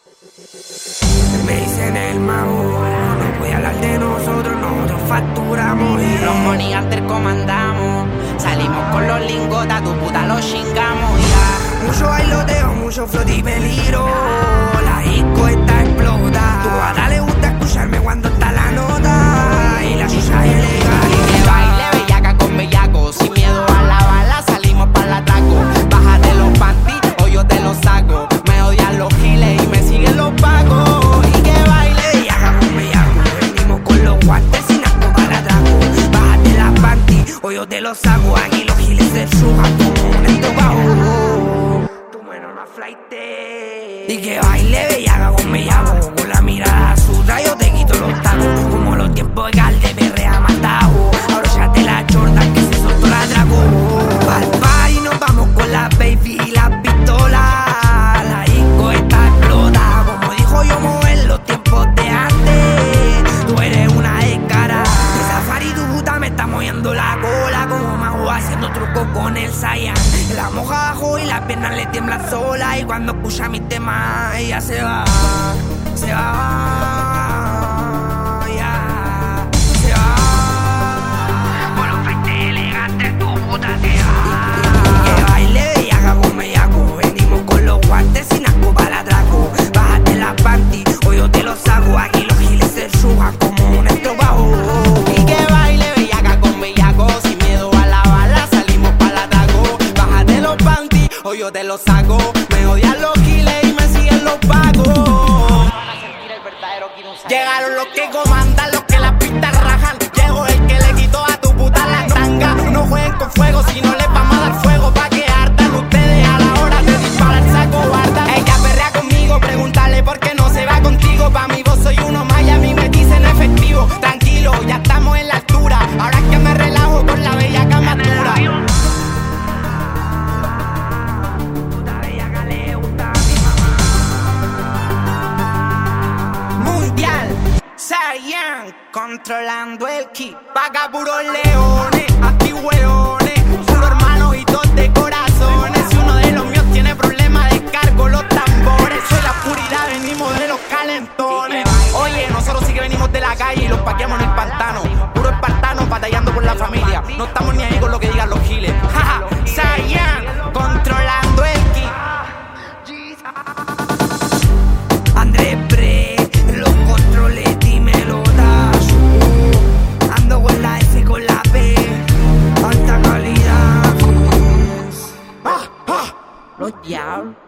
Me dicen el mago, no voy a hablar de nosotros facturamos y los money antes comandamos. Salimos con los lingotas, tu puta los chingamos ya. Mucho bailoteo, mucho flote y peligro. La disco está explota. Tu gata le gusta escucharme cuando está la nota. Y la chucha es legal. Y que baile bellaca con bellaco. Sin miedo a la bala, salimos para el atraco. Bájate los panties o yo te los saco. Me odian los giles y me siguen los pacos. Y que baile bellaca con bellaco. Venimos con los guantes sin asco para el atraco. Bájate las panties o yo te los saco. Aquí los giles se suban como un estopado. Tu mano no flaite. Y que baile bellaca con bellaco. Con la mirada suya yo te quito los tacos. Como los tiempos de Calde perrea matado. Ahora ya te la Jordan que se soltó la atraco. Pa'l party nos vamos con la baby y las pistolas. La disco está explota. Como dijo yo, mover los tiempos de antes. Tú eres una descara. De Safari tu puta me está moviendo la cola. Como mago haciendo trucos con el Saiyan. La moja abajo y las piernas le tiemblan sola. Y cuando escucha mis temas ella se va. Se va, yeah, se va. Con los frentes elegantes tu puta se va. Que baile bellaca con bellaco. Venimos con los guantes sin asco para el atraco. Bájate la panty o yo te lo saco. Aquí los giles se suban como un estropado. Y que baile bellaca con bellaco. Sin miedo a la bala, salimos para el atraco. Bájate los panties o yo te los saco. Me odian los giles y me siguen los pacos. Llegaron los que comandan, los que las pistas rajan. Llegó el que le quitó a tu puta la tanga. No jueguen con fuego, si no les vamos a dar fuego. Pa' que hartan ustedes a la hora de disparar, saco guarda. Ella perrea conmigo, pregúntale por qué no se va contigo. Pa' mí vos soy uno más y a mí me dicen efectivo. Tranquilo, ya estamos en la altura. Ahora es que me relajo con la bellaca más dura. Saiyan, controlando el ki. Paga puros leones, aquí hueones. Puro hermanos y dos de corazones. Si uno de los míos tiene problemas, descargo los tambores. Soy la puridad, venimos de los calentones. Oye, nosotros sí que venimos de la calle y los paqueamos en el pantano. Puro espartanos batallando por la familia. No estamos ni ahí con lo que digan los giles. Jaja, Saiyan, controlando el ki. Andrés Bre, los controles. Ando con la S y con la P, alta calidad. Los diablos.